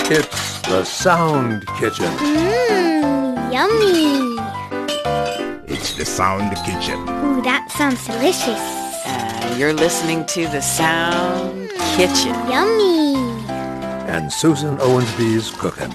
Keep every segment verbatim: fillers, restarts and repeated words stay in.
It's the Sound Kitchen. Mmm, yummy. It's the Sound Kitchen. Ooh, that sounds delicious. Uh, you're listening to the Sound Kitchen. Yummy. And Susan Owensby's cooking.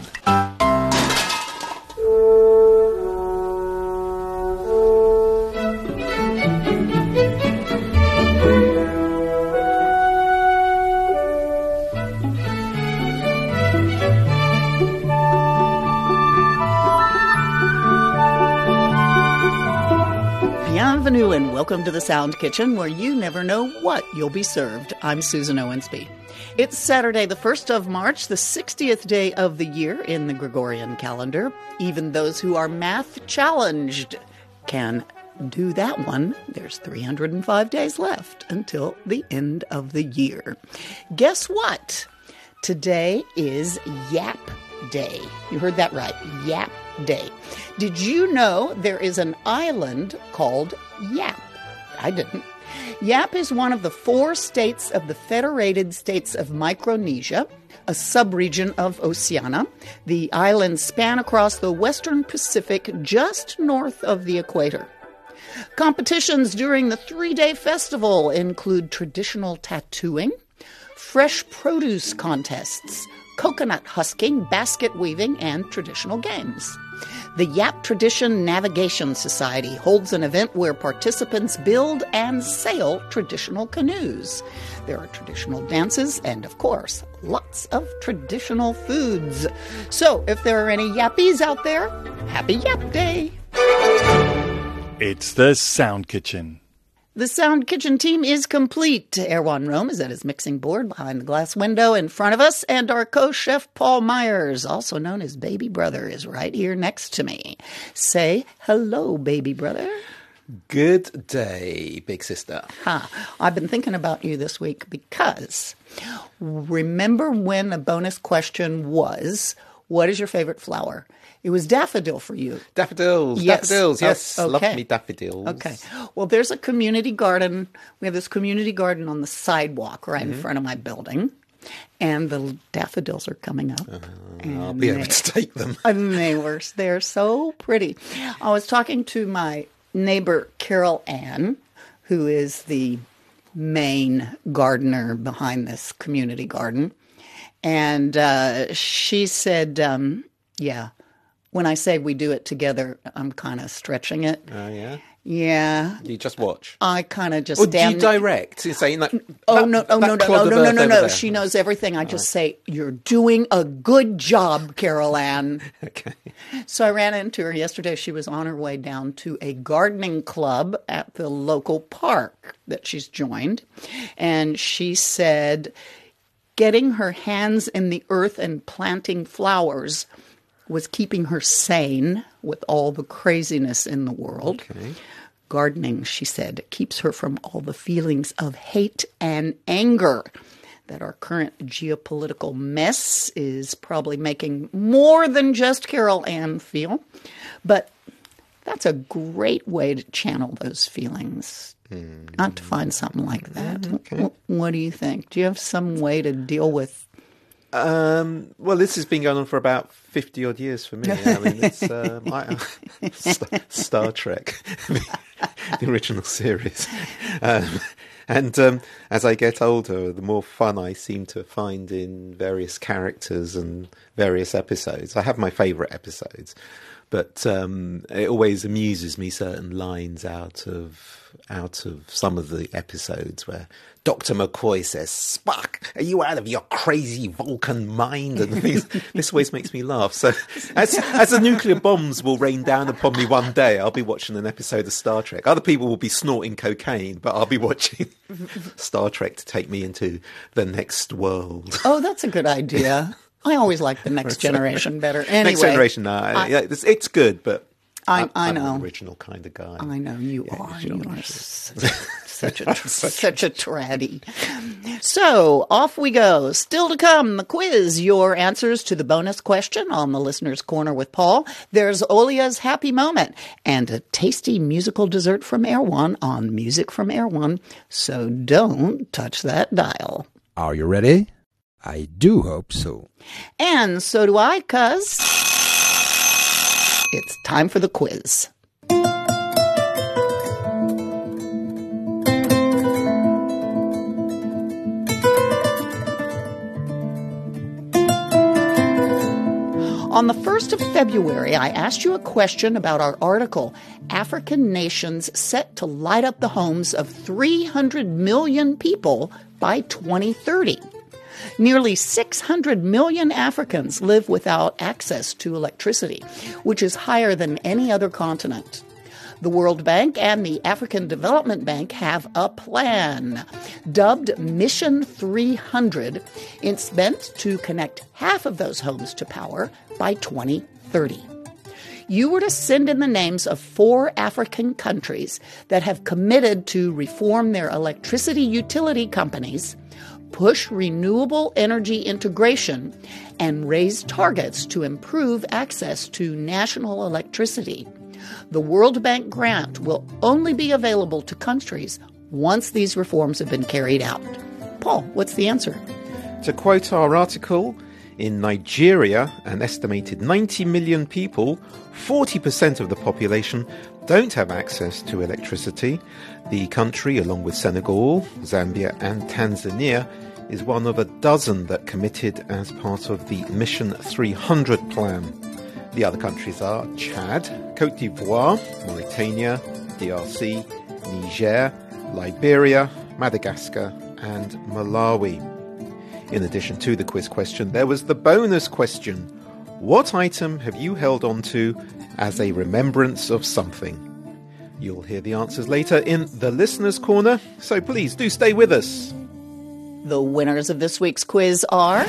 Bienvenue and welcome to the Sound Kitchen, where you never know what you'll be served. I'm Susan Owensby. It's Saturday, the first of March, the sixtieth day of the year in the Gregorian calendar. Even those who are math challenged can do that one. There's three hundred five days left until the end of the year. Guess what? Today is Yap Day. You heard that right. Yap Day. Did you know there is an island called Yap? I didn't. Yap is one of the four states of the Federated States of Micronesia, a subregion of Oceania. The islands span across the western Pacific just north of the equator. Competitions during the three-day festival include traditional tattooing, fresh produce contests, coconut husking, basket weaving, and traditional games. The Yap Tradition Navigation Society holds an event where participants build and sail traditional canoes. There are traditional dances and, of course, lots of traditional foods. So, if there are any Yappies out there, happy Yap Day! It's the Sound Kitchen. The Sound Kitchen team is complete. Erwan Rome is at his mixing board behind the glass window in front of us, and our co-chef Paul Myers, also known as Baby Brother, is right here next to me. Say hello, Baby Brother. Good day, big sister. Ha! I've been thinking about you this week because remember when the bonus question was, what is your favorite flower? It was daffodil for you. Daffodils, yes. daffodils, yes. Oh, okay. Love me daffodils. Okay. Well, there's a community garden. We have this community garden on the sidewalk right mm-hmm. in front of my building. And the daffodils are coming up. Uh, I'll be able they, to take them. And they were, they're so pretty. I was talking to my neighbor, Carol Ann, who is the main gardener behind this community garden. And uh, she said, um, yeah, when I say we do it together, I'm kind of stretching it. Oh, uh, yeah? Yeah. You just watch? I kind of just Or do stand you direct? You're saying like, oh, that, no, oh, no, no, no, no, no, no, no. She knows everything. I just right. say, you're doing a good job, Carol Ann. Okay. So I ran into her yesterday. She was on her way down to a gardening club at the local park that she's joined. And she said getting her hands in the earth and planting flowers was keeping her sane with all the craziness in the world. Okay. Gardening, she said, keeps her from all the feelings of hate and anger that our current geopolitical mess is probably making more than just Carol Ann feel. But that's a great way to channel those feelings, mm. not to find something like that. Mm, okay. w- what do you think? Do you have some way to deal with Um, well, this has been going on for about fifty odd years for me. I mean, it's um, I, Star, Star Trek, the original series. Um, and um, as I get older, the more fun I seem to find in various characters and various episodes. I have my favourite episodes, but um, it always amuses me certain lines out of out of some of the episodes where Doctor McCoy says, "Spock, are you out of your crazy Vulcan mind?" And things. This always makes me laugh. So as as the nuclear bombs will rain down upon me one day, I'll be watching an episode of Star Trek. Other people will be snorting cocaine, but I'll be watching Star Trek to take me into the next world. Oh, that's a good idea. I always like the Next Generation better. Anyway, Next Generation, no, I, yeah, it's, it's good, but I, I'm, I I'm know an original kind of guy. I know you yeah, are. You, you are such, such a such a traddy. So off we go. Still to come, the quiz. Your answers to the bonus question on the Listener's Corner with Paul. There's Olia's Happy Moment and a tasty musical dessert from Erwan on Music from Erwan. So don't touch that dial. Are you ready? I do hope so. And so do I, cuz it's time for the quiz. On the first of February, I asked you a question about our article, African Nations Set to Light Up the Homes of three hundred million People by twenty thirty. Nearly six hundred million Africans live without access to electricity, which is higher than any other continent. The World Bank and the African Development Bank have a plan. Dubbed Mission three hundred, it's meant to connect half of those homes to power by twenty thirty. You were to send in the names of four African countries that have committed to reform their electricity utility companies, push renewable energy integration, and raise targets to improve access to national electricity. The World Bank grant will only be available to countries once these reforms have been carried out. Paul, what's the answer? To quote our article, in Nigeria, an estimated ninety million people, forty percent of the population, don't have access to electricity. The country, along with Senegal, Zambia and Tanzania, is one of a dozen that committed as part of the Mission three hundred plan. The other countries are Chad, Côte d'Ivoire, Mauritania, D R C, Niger, Liberia, Madagascar and Malawi. In addition to the quiz question, there was the bonus question. What item have you held on to as a remembrance of something? You'll hear the answers later in the Listener's Corner, so please do stay with us. The winners of this week's quiz are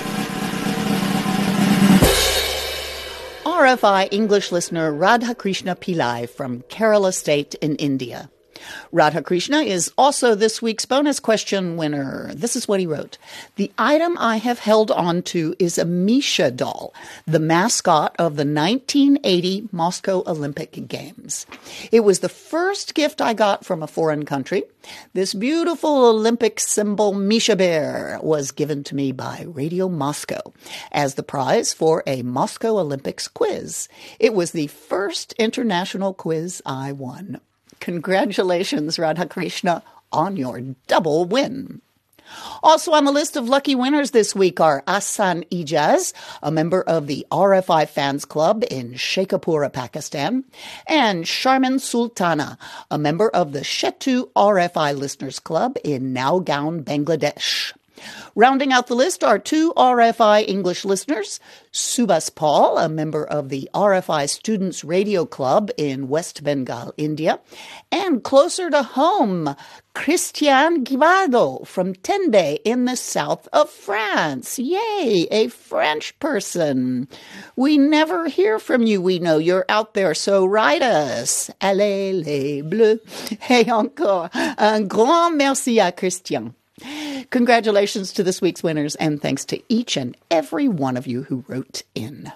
R F I English listener Radhakrishna Pillai from Kerala State in India. Radhakrishna is also this week's bonus question winner. This is what he wrote. The item I have held on to is a Misha doll, the mascot of the nineteen eighty Moscow Olympic Games. It was the first gift I got from a foreign country. This beautiful Olympic symbol Misha Bear was given to me by Radio Moscow as the prize for a Moscow Olympics quiz. It was the first international quiz I won. Congratulations, Radhakrishna, on your double win. Also on the list of lucky winners this week are Ahsan Ijaz, a member of the R F I Fans Club in Sheikhupura, Pakistan, and Sharmin Sultana, a member of the Shetu R F I Listeners Club in Nowgaon, Bangladesh. Rounding out the list are two R F I English listeners, Subhas Paul, a member of the R F I Students Radio Club in West Bengal, India, and closer to home, Christian Guivado from Tende in the south of France. Yay, a French person. We never hear from you. We know you're out there, so write us. Allez les bleus. Et encore, un grand merci à Christian. Congratulations to this week's winners, and thanks to each and every one of you who wrote in.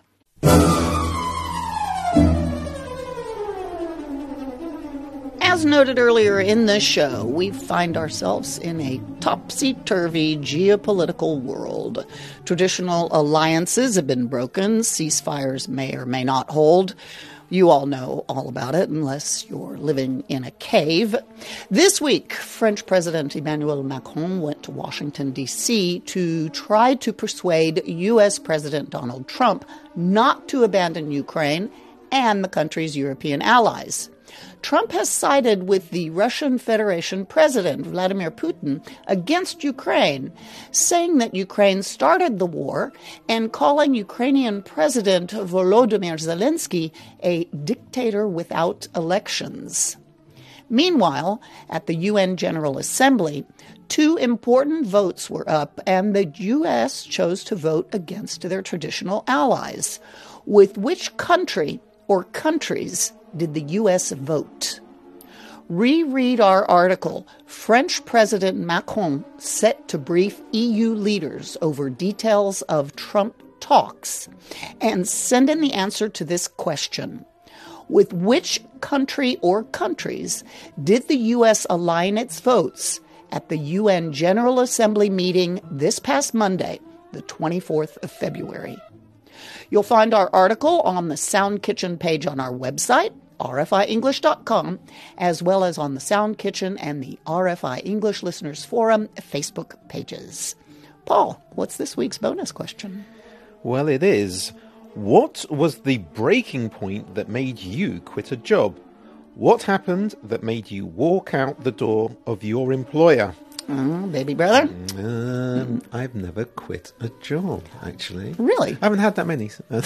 As noted earlier in the show, we find ourselves in a topsy-turvy geopolitical world. Traditional alliances have been broken. Ceasefires may or may not hold. You all know all about it, unless you're living in a cave. This week, French President Emmanuel Macron went to Washington, D C to try to persuade U S President Donald Trump not to abandon Ukraine and the country's European allies. Trump has sided with the Russian Federation President, Vladimir Putin, against Ukraine, saying that Ukraine started the war and calling Ukrainian President Volodymyr Zelensky a dictator without elections. Meanwhile, at the U N General Assembly, two important votes were up, and the U S chose to vote against their traditional allies. With which country or countries did the U S vote? Reread our article, French President Macron set to brief E U leaders over details of Trump talks, and send in the answer to this question. With which country or countries did the U S align its votes at the U N General Assembly meeting this past Monday the twenty-fourth of February. You'll find our article on the Sound Kitchen page on our website, r f i english dot com, as well as on the Sound Kitchen and the R F I English Listeners Forum Facebook pages. Paul, what's this week's bonus question? Well, it is, what was the breaking point that made you quit a job? What happened that made you walk out the door of your employer? Uh, baby brother? Um, I've never quit a job, actually. Really? I haven't had that many. And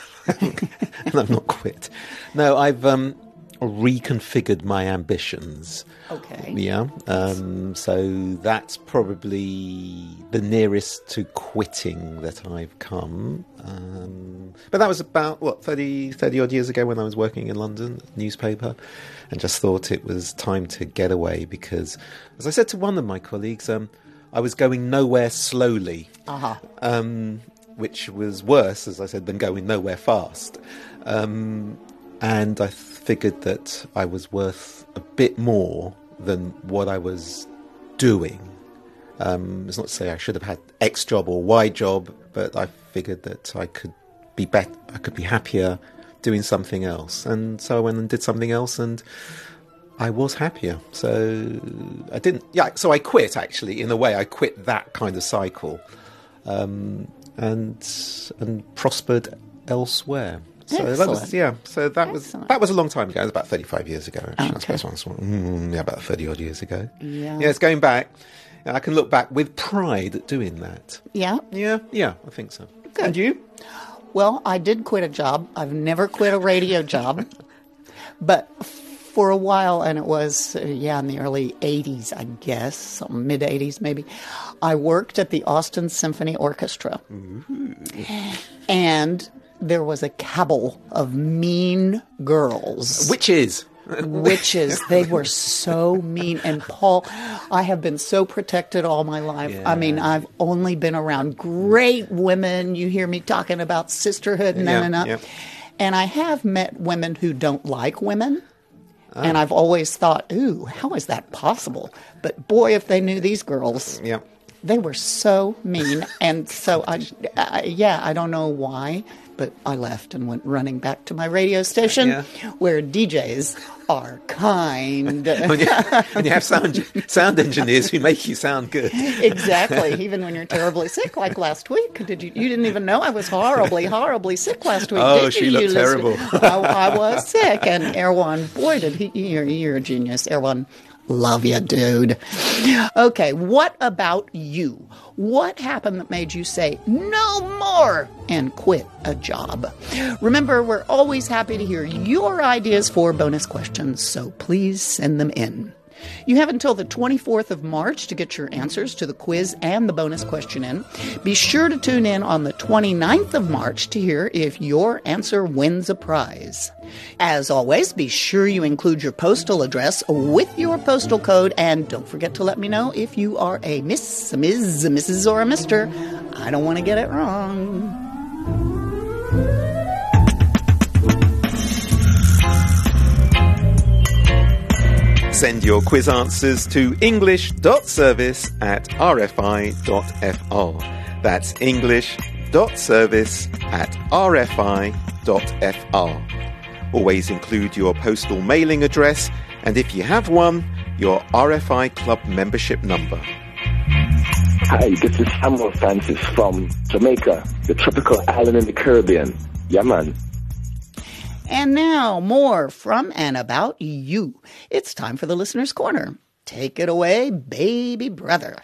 I've not quit. No, I've um, reconfigured my ambitions. Okay. Yeah. Um, so that's probably the nearest to quitting that I've come. Um, but that was about, what, thirty, thirty odd years ago when I was working in London, newspaper, and just thought it was time to get away because, as I said to one of my colleagues, um, I was going nowhere slowly. Uh-huh. Um, which was worse, as I said, than going nowhere fast. Um, and I figured that I was worth a bit more than what I was doing. Um, it's not to say I should have had X job or Y job, but I figured that I could be bet- I could be happier doing something else. And so I went and did something else, and I was happier. So I didn't. Yeah. So I quit. Actually, in a way, I quit that kind of cycle. Um, and and prospered elsewhere. So Excellent. that was yeah. So that Excellent. was that was a long time ago. It was about thirty-five years ago. Actually, Okay. I suppose once, mm, yeah, about thirty odd years ago. Yeah. Yeah, it's going back. I can look back with pride at doing that. Yeah? Yeah, yeah, I think so. Good. And you? Well, I did quit a job. I've never quit a radio job. But for a while, and it was, uh, yeah, in the early eighties, I guess, some mid-eighties maybe, I worked at the Austin Symphony Orchestra. Ooh. And there was a cabal of mean girls. Witches. Witches. They were so mean. And Paul, I have been so protected all my life. Yeah. I mean, I've only been around great women. You hear me talking about sisterhood, and Yeah, na, na, na. yeah. And I have met women who don't like women. And I've always thought, ooh, how is that possible? But boy, if they knew these girls, Yeah. they were so mean. And so, I, I, yeah, I don't know why, but I left and went running back to my radio station Yeah. where D Js are kind. when, you, when you have sound sound engineers who make you sound good. Exactly. Even when you're terribly sick, like last week. Did you? You didn't even know I was horribly, horribly sick last week. Oh, did she you? looked You listened- terrible. I, I was sick, and Erwan, boy, did he! You're, you're a genius, Erwan. Love you, dude. Okay, what about you? What happened that made you say no more and quit a job? Remember, we're always happy to hear your ideas for bonus questions, so please send them in. You have until the twenty-fourth of March to get your answers to the quiz and the bonus question in. Be sure to tune in on the twenty-ninth of March to hear if your answer wins a prize. As always, be sure you include your postal address with your postal code, and don't forget to let me know if you are a Miss, a Miz, a Missus or a Mister I don't want to get it wrong. Send your quiz answers to english.service at rfi.fr. That's english.service at rfi.fr. Always include your postal mailing address, and if you have one, your R F I Club membership number. Hi, this is Samuel Francis from Jamaica, the tropical island in the Caribbean. Yeah, man. And now, more from and about you. It's time for the Listener's Corner. Take it away, baby brother.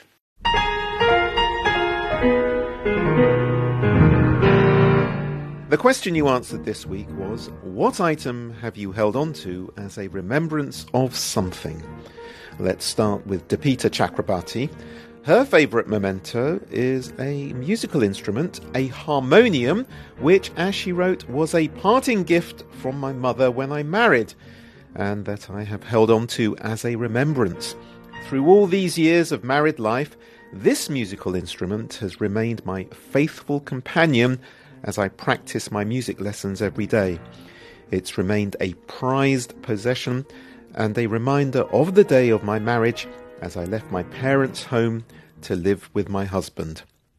The question you answered this week was, what item have you held on to as a remembrance of something? Let's start with Deepita Chakrabarti. Her favourite memento is a musical instrument, a harmonium, which, as she wrote, was a parting gift from my mother when I married, and that I have held on to as a remembrance. Through all these years of married life, this musical instrument has remained my faithful companion as I practice my music lessons every day. It's remained a prized possession and a reminder of the day of my marriage as I left my parents' home to live with my husband.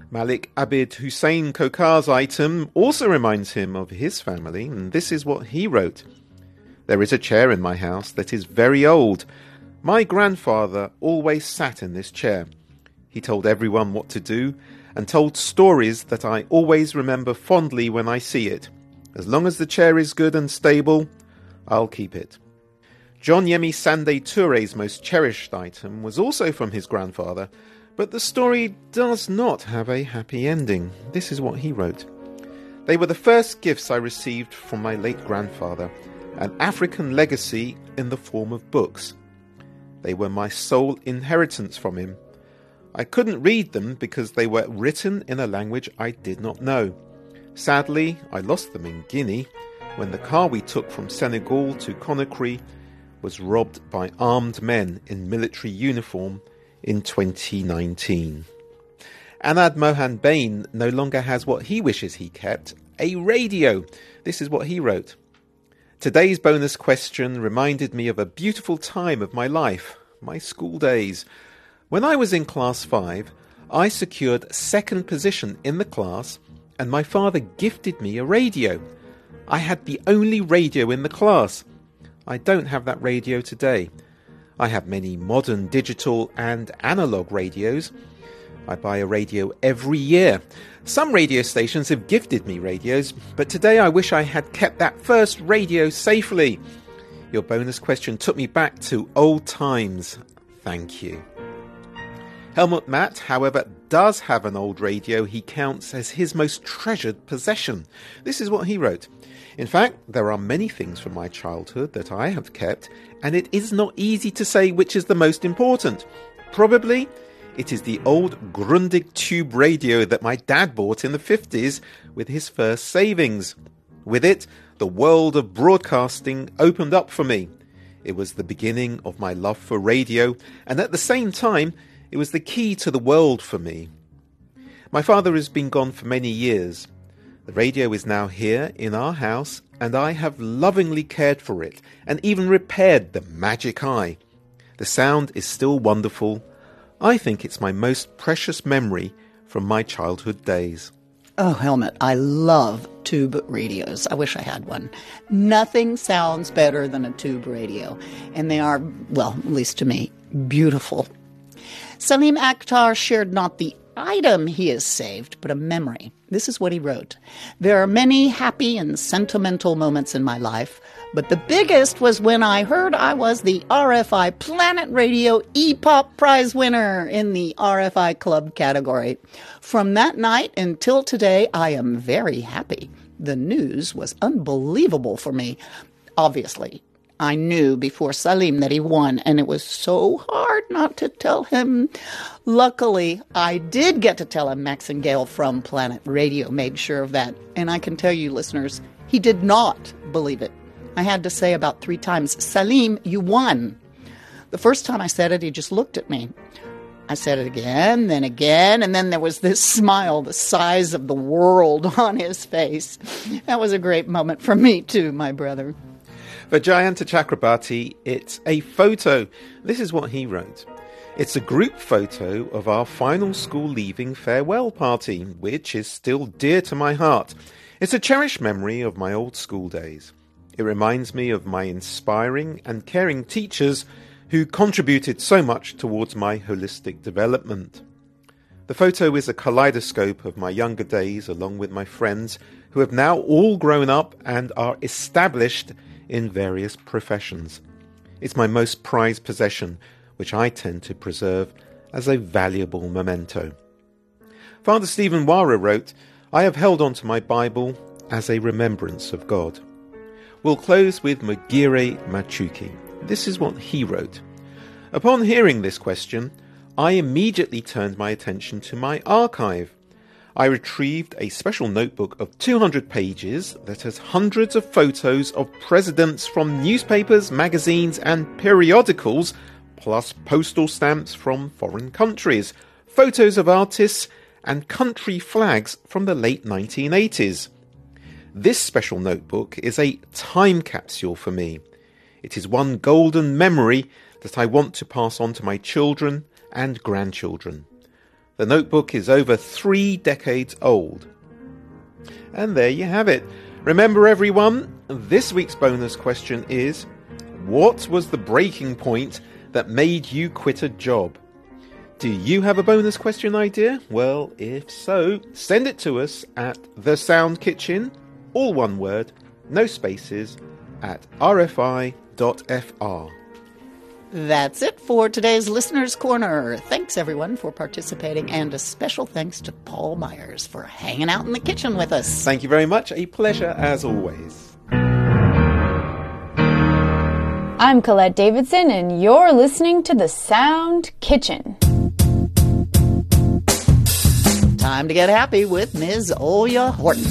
Malik Abid Hussein Kokar's item also reminds him of his family, and this is what he wrote. There is a chair in my house that is very old. My grandfather always sat in this chair. He told everyone what to do and told stories that I always remember fondly when I see it. As long as the chair is good and stable, I'll keep it. John Yemi Sande Touré's most cherished item was also from his grandfather, but the story does not have a happy ending. This is what he wrote. They were the first gifts I received from my late grandfather, an African legacy in the form of books. They were my sole inheritance from him. I couldn't read them because they were written in a language I did not know. Sadly, I lost them in Guinea when the car we took from Senegal to Conakry was robbed by armed men in military uniform in twenty nineteen. Anad Mohan Bain no longer has what he wishes he kept, a radio. This is what he wrote. Today's bonus question reminded me of a beautiful time of my life, my school days. When I was in class five, I secured second position in the class and my father gifted me a radio. I had the only radio in the class. I don't have that radio today. I have many modern digital and analog radios. I buy a radio every year. Some radio stations have gifted me radios, but today I wish I had kept that first radio safely. Your bonus question took me back to old times. Thank you. Helmut Matt, however, does have an old radio he counts as his most treasured possession. This is what he wrote. In fact, there are many things from my childhood that I have kept, and it is not easy to say which is the most important. Probably, it is the old Grundig tube radio that my dad bought in the fifties with his first savings. With it, the world of broadcasting opened up for me. It was the beginning of my love for radio, and at the same time, it was the key to the world for me. My father has been gone for many years. The radio is now here in our house, and I have lovingly cared for it and even repaired the magic eye. The sound is still wonderful. I think it's my most precious memory from my childhood days. Oh, Helmut, I love tube radios. I wish I had one. Nothing sounds better than a tube radio. And they are, well, at least to me, beautiful. Salim Akhtar shared not the item he has saved, but a memory. This is what he wrote. There are many happy and sentimental moments in my life, but the biggest was when I heard I was the R F I Planet Radio E-Pop Prize winner in the R F I Club category. From that night until today, I am very happy. The news was unbelievable for me. Obviously, I knew before Salim that he won, and it was so hard not to tell him. Luckily, I did get to tell him. Max and Gail from Planet Radio made sure of that. And I can tell you, listeners, he did not believe it. I had to say about three times, Salim, you won. The first time I said it, he just looked at me. I said it again, then again, and then there was this smile the size of the world on his face. That was a great moment for me too, my brother. For Jayanta Chakrabarti, it's a photo. This is what he wrote. It's a group photo of our final school leaving farewell party, which is still dear to my heart. It's a cherished memory of my old school days. It reminds me of my inspiring and caring teachers who contributed so much towards my holistic development. The photo is a kaleidoscope of my younger days along with my friends who have now all grown up and are established in various professions. It's my most prized possession, which I tend to preserve as a valuable memento. Father Stephen Wara wrote, I have held on to my Bible as a remembrance of God. We'll close with Magire Machuki. This is what he wrote. Upon hearing this question, I immediately turned my attention to my archive. I retrieved a special notebook of two hundred pages that has hundreds of photos of presidents from newspapers, magazines and periodicals, plus postal stamps from foreign countries, photos of artists and country flags from the late nineteen eighties. This special notebook is a time capsule for me. It is one golden memory that I want to pass on to my children and grandchildren. The notebook is over three decades old. And there you have it. Remember, everyone, this week's bonus question is, what was the breaking point that made you quit a job? Do you have a bonus question idea? Well, if so, send it to us at The Sound Kitchen, all one word, no spaces, at r f i dot f r. That's it for today's Listener's Corner. Thanks, everyone, for participating, and a special thanks to Paul Myers for hanging out in the kitchen with us. Thank you very much. A pleasure as always. I'm Colette Davidson, and you're listening to The Sound Kitchen. Time to get happy with Miz Olya Horton.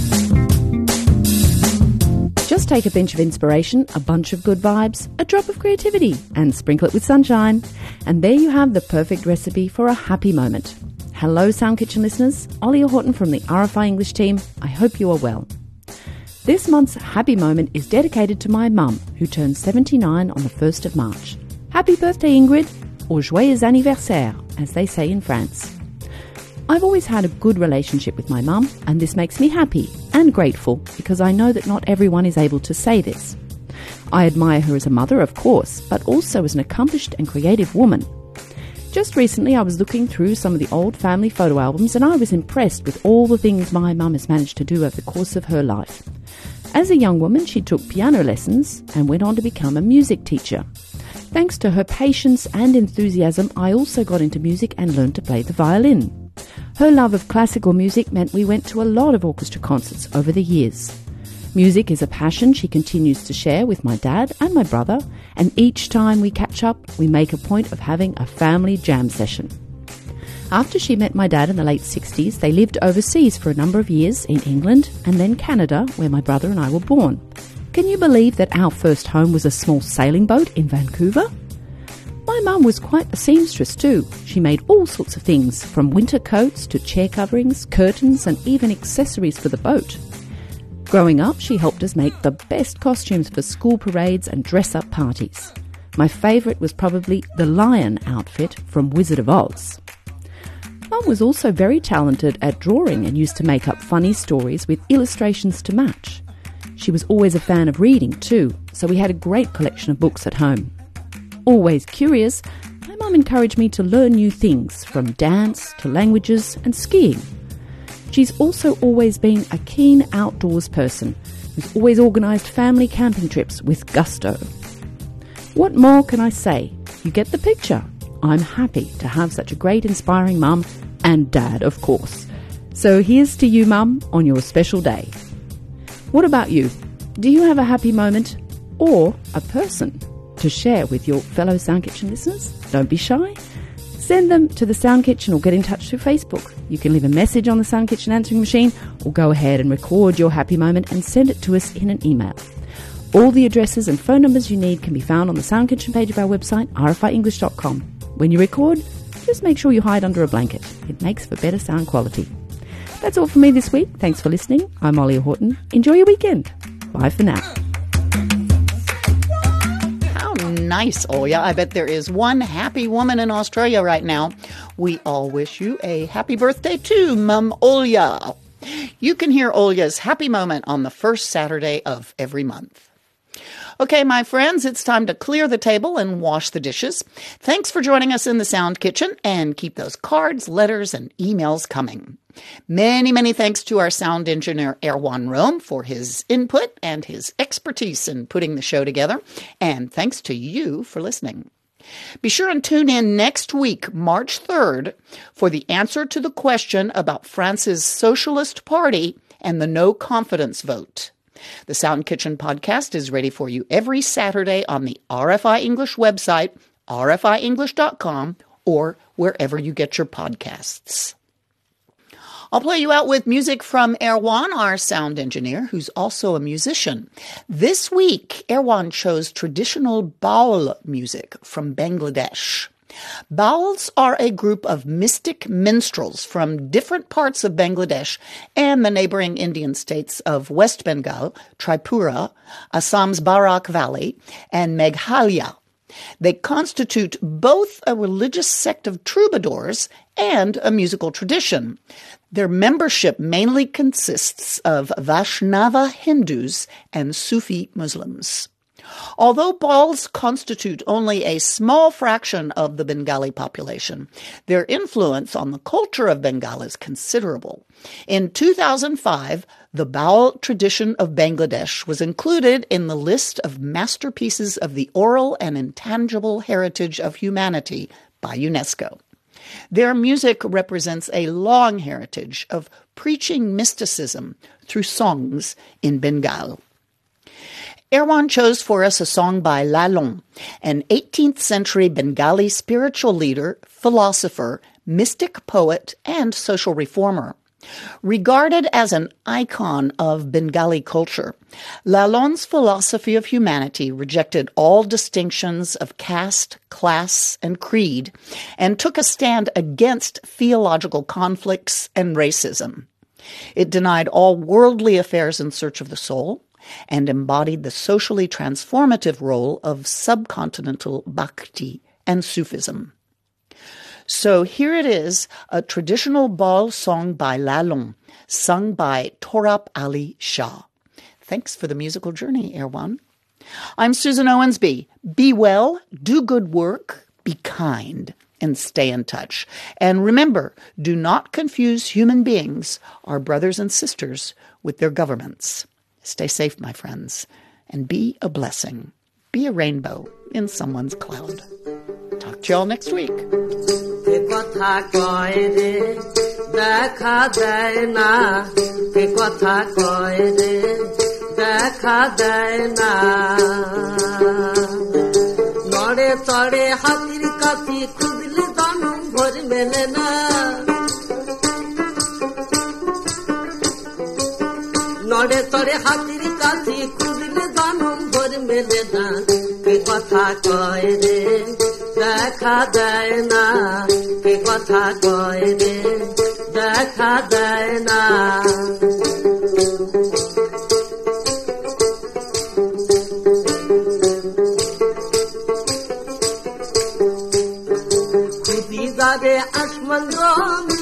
Just take a pinch of inspiration, a bunch of good vibes, a drop of creativity, and sprinkle it with sunshine. And there you have the perfect recipe for a happy moment. Hello, Sound Kitchen listeners. Olya Horton from the R F I English team. I hope you are well. This month's happy moment is dedicated to my mum, who turns seventy-nine on the first of March. Happy birthday, Ingrid, or joyeux anniversaire, as they say in France. I've always had a good relationship with my mum, and this makes me happy and grateful because I know that not everyone is able to say this. I admire her as a mother, of course, but also as an accomplished and creative woman. Just recently I was looking through some of the old family photo albums, and I was impressed with all the things my mum has managed to do over the course of her life. As a young woman, she took piano lessons and went on to become a music teacher. Thanks to her patience and enthusiasm, I also got into music and learned to play the violin. Her love of classical music meant we went to a lot of orchestra concerts over the years. Music is a passion she continues to share with my dad and my brother, and each time we catch up, we make a point of having a family jam session. After she met my dad in the late sixties, they lived overseas for a number of years in England and then Canada, where my brother and I were born. Can you believe that our first home was a small sailing boat in Vancouver? My mum was quite a seamstress too. She made all sorts of things, from winter coats to chair coverings, curtains, and even accessories for the boat. Growing up, she helped us make the best costumes for school parades and dress-up parties. My favourite was probably the lion outfit from Wizard of Oz. Mum was also very talented at drawing and used to make up funny stories with illustrations to match. She was always a fan of reading too, so we had a great collection of books at home. Always curious, my mum encouraged me to learn new things, from dance to languages and skiing. She's also always been a keen outdoors person who's always organised family camping trips with gusto. What more can I say? You get the picture. I'm happy to have such a great, inspiring mum and dad, of course. So here's to you, Mum, on your special day. What about you? Do you have a happy moment or a person to share with your fellow Sound Kitchen listeners? Don't be shy. Send them to the Sound Kitchen or get in touch through Facebook. You can leave a message on the Sound Kitchen answering machine or go ahead and record your happy moment and send it to us in an email. All the addresses and phone numbers you need can be found on the Sound Kitchen page of our website, r f i english dot com. When you record, just make sure you hide under a blanket. It makes for better sound quality. That's all from me this week. Thanks for listening. I'm Olya Horton. Enjoy your weekend. Bye for now. Nice, Olya. I bet there is one happy woman in Australia right now. We all wish you a happy birthday too, Mum Olya. You can hear Olya's happy moment on the first Saturday of every month. Okay, my friends, it's time to clear the table and wash the dishes. Thanks for joining us in the Sound Kitchen, and keep those cards, letters, and emails coming. Many, many thanks to our sound engineer, Erwan Rome, for his input and his expertise in putting the show together. And thanks to you for listening. Be sure and tune in next week, March third, for the answer to the question about France's Socialist Party and the no confidence vote. The Sound Kitchen podcast is ready for you every Saturday on the R F I English website, r f i english dot com, or wherever you get your podcasts. I'll play you out with music from Erwan, our sound engineer, who's also a musician. This week, Erwan chose traditional Baul music from Bangladesh. Bauls are a group of mystic minstrels from different parts of Bangladesh and the neighboring Indian states of West Bengal, Tripura, Assam's Barak Valley, and Meghalaya. They constitute both a religious sect of troubadours and a musical tradition. Their membership mainly consists of Vaishnava Hindus and Sufi Muslims. Although Bauls constitute only a small fraction of the Bengali population, their influence on the culture of Bengal is considerable. In two thousand five, the Baul tradition of Bangladesh was included in the list of masterpieces of the oral and intangible heritage of humanity by UNESCO. Their music represents a long heritage of preaching mysticism through songs in Bengal. Erwan chose for us a song by Lalong, an eighteenth century Bengali spiritual leader, philosopher, mystic poet, and social reformer. Regarded as an icon of Bengali culture, Lalong's philosophy of humanity rejected all distinctions of caste, class, and creed, and took a stand against theological conflicts and racism. It denied all worldly affairs in search of the soul, and embodied the socially transformative role of subcontinental bhakti and Sufism. So here it is, a traditional Baul song by Lalong, sung by Torap Ali Shah. Thanks for the musical journey, Erwan. I'm Susan Owensby. Be well, do good work, be kind, and stay in touch. And remember, do not confuse human beings, our brothers and sisters, with their governments. Stay safe, my friends, and be a blessing. Be a rainbow in someone's cloud. Talk to y'all next week. নড়ে তরে হাতির কাছে খুঁজলে দানম ভর মেলে না কে কথা কয় রে দেখা দেয় না কে কথা কয় রে দেখা দেয় না খুদি যাবে আসমান জমি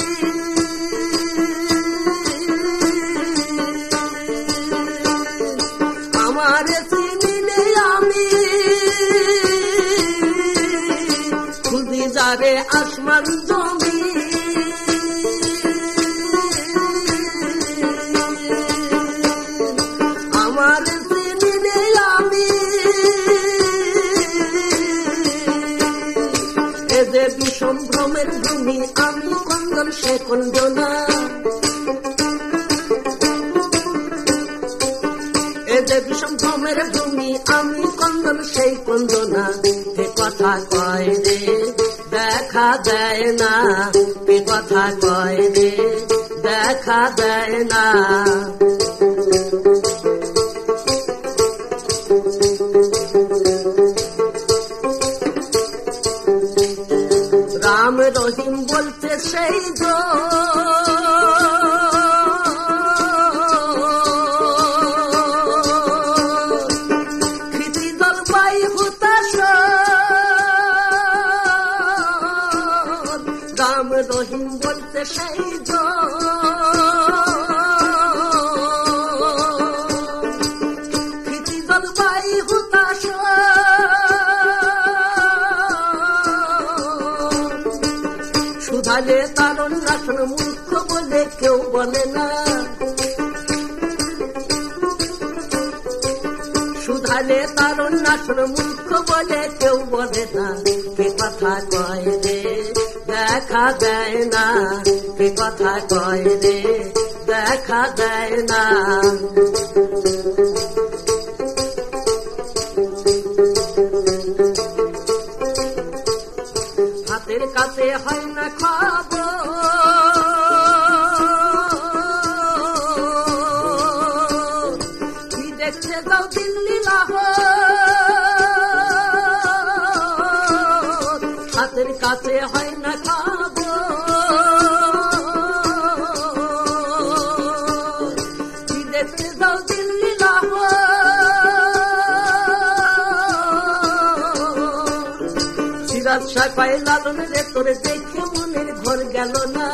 যারে আসমান জমি আমার চিনিলে আমি এদের বিষম ভ্রমের ভূমি আমি কন্দন সে কন্দনা এদের বিষম ভ্রমের ভূমি আমি কন্দন সেই কন্দনা কে কথা কয় রে দেখা দেয় না কে কথা কয় রে দেখা দেয় না রাম রহিম বলতে সেই গো রহিম বলতে সেই গো খিতি জলবাই হুতাশ সুধালে তারণ রাখন মূর্খ বলে কেউ বলে না সুধালে তারণ রাখন মূর্খ বলে কেউ বলে না কে কথা কয় রে দেখা দেয় না কে কথা কয় রে দেখা দেয় না হাতের কাছে হয় না খাবো কি দেখতে যাও দিল্লি লাহোর হাতের কাছে হয় না খাবো কি দেখতে যাও দিল্লি লাহোর সিরাজ শাহ কয় লালন রে তোরে দেখে মনের ঘর গেল না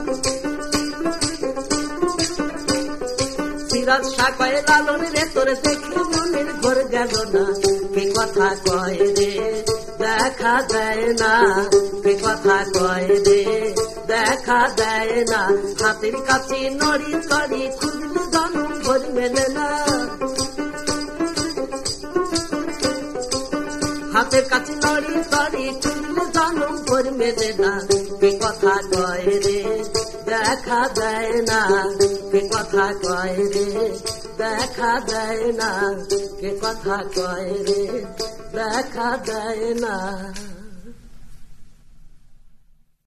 সিরাজ শাহ কয় লালন রে তোরে দেখে মনের ঘর গেল না কে কথা কয় রে দেখা দেয় না কে কথা কয় রে দেখা দেয় না হাতের কাছে নড়ি চড়ি খুঁজলে জনম ভর মেলে না হাতের কাছে নড়ি চড়ি খুঁজলে জনম ভর মেলে না কে কথা কয় রে দেখা দেয় না কে কথা কয় রে দেখা দেয় না কে কথা কয় রে দেখা দেয় না